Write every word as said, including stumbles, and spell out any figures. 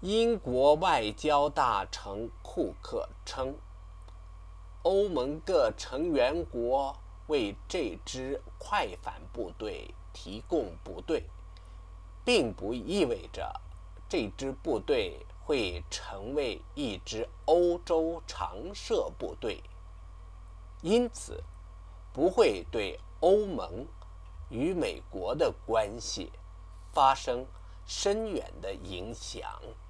英国外交大臣库克称，欧盟各成员国为这支快反部队提供部队，并不意味着这支部队会成为一支欧洲常设部队，因此不会对欧盟与美国的关系发生深远的影响。